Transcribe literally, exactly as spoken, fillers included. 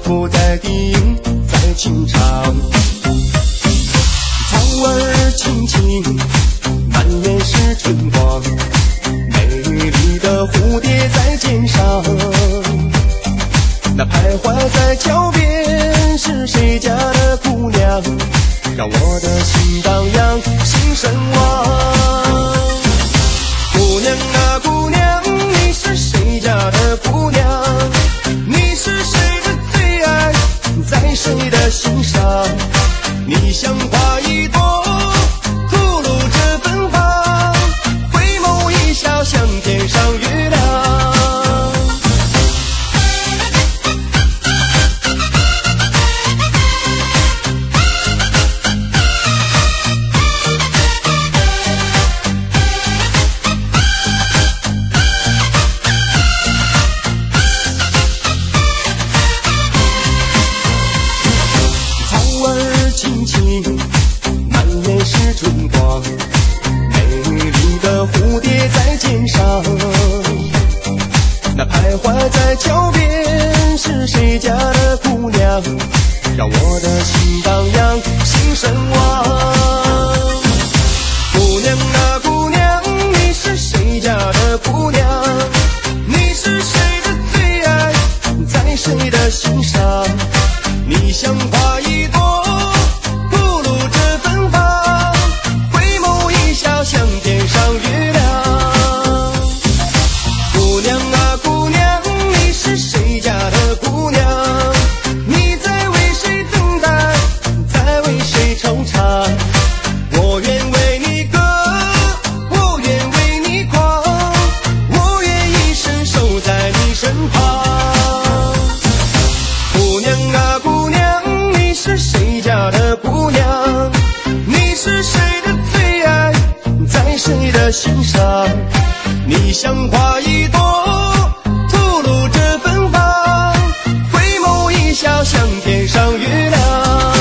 不在低吟在轻唱，草儿青青，满眼是春光，美丽的蝴蝶在肩上，那徘徊在桥边是谁家的姑娘，让我的心荡漾，心神往。姑娘啊姑娘，你是谁家的姑娘？你是谁的最爱，在谁的心上？你像花一朵，吐露着芬芳，回眸一笑，像天上月亮。青青，满眼是春光，美丽的蝴蝶在肩上，那徘徊在桥边是谁家的姑娘，让我的心荡漾，心神往。姑娘啊姑娘，你是谁家的姑娘？你是谁的最爱，在谁的心上？你像花一朵，像天上月亮。姑娘啊姑娘，你是谁家的姑娘？你在为谁等待，在为谁惆怅？我愿为你歌，我愿为你狂，我愿一生守在你身旁。姑娘啊姑娘，你是谁家的姑娘？你是谁的最爱，在谁的心上？你像花一朵，吐露着芬芳，回眸一笑，像天上月亮。